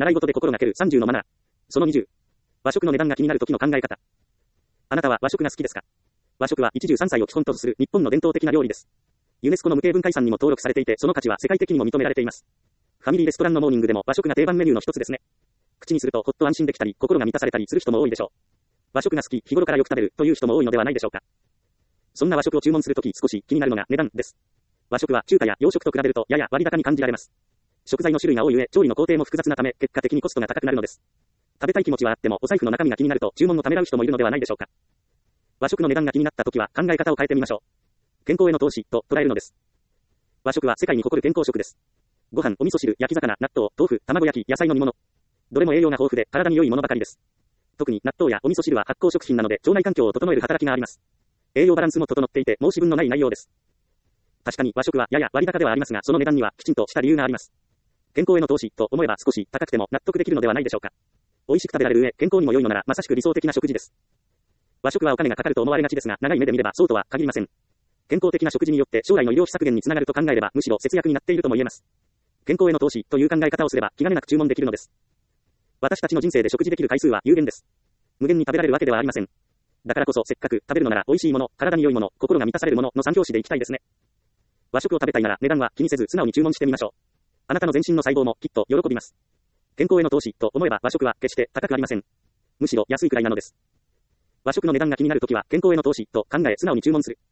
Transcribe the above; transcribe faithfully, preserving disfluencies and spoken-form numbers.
習い事で心がけるさんじゅうのマナー。そのにじゅう。和食の値段が気になる時の考え方。あなたは和食が好きですか？和食は一汁三菜を基本とする日本の伝統的な料理です。ユネスコの無形文化遺産にも登録されていて、その価値は世界的にも認められています。ファミリーレストランのモーニングでも和食が定番メニューの一つですね。口にするとほっと安心できたり、心が満たされたりする人も多いでしょう。和食が好き、日頃からよく食べるという人も多いのではないでしょうか。そんな和食を注文するとき少し気になるのが値段です。和食は中華や洋食と比べるとやや割高に感じられます。食材の種類が多い上、調理の工程も複雑なため、結果的にコストが高くなるのです。食べたい気持ちはあっても、お財布の中身が気になると注文をためらう人もいるのではないでしょうか。和食の値段が気になったときは考え方を変えてみましょう。健康への投資と捉えるのです。和食は世界に誇る健康食です。ご飯、お味噌汁、焼き魚、納豆、豆腐、卵焼き、野菜の煮物。どれも栄養が豊富で体に良いものばかりです。特に納豆やお味噌汁は発酵食品なので腸内環境を整える働きがあります。栄養バランスも整っていて申し分のない内容です。確かに和食はやや割高ではありますが、その値段にはきちんとした理由があります。健康への投資と思えば少し高くても納得できるのではないでしょうか。美味しく食べられる上、健康にも良いのならまさしく理想的な食事です。和食はお金がかかると思われがちですが、長い目で見ればそうとは限りません。健康的な食事によって将来の医療費削減につながると考えればむしろ節約になっているとも言えます。健康への投資という考え方をすれば気兼ねなく注文できるのです。私たちの人生で食事できる回数は有限です。無限に食べられるわけではありません。だからこそせっかく食べるのなら美味しいもの、体に良いもの、心が満たされるものの三拍子でいきたいですね。和食を食べたいなら値段は気にせず素直に注文してみましょう。あなたの全身の細胞もきっと喜びます。健康への投資と思えば和食は決して高くありません。むしろ安いくらいなのです。和食の値段が気になるときは健康への投資と考え素直に注文する。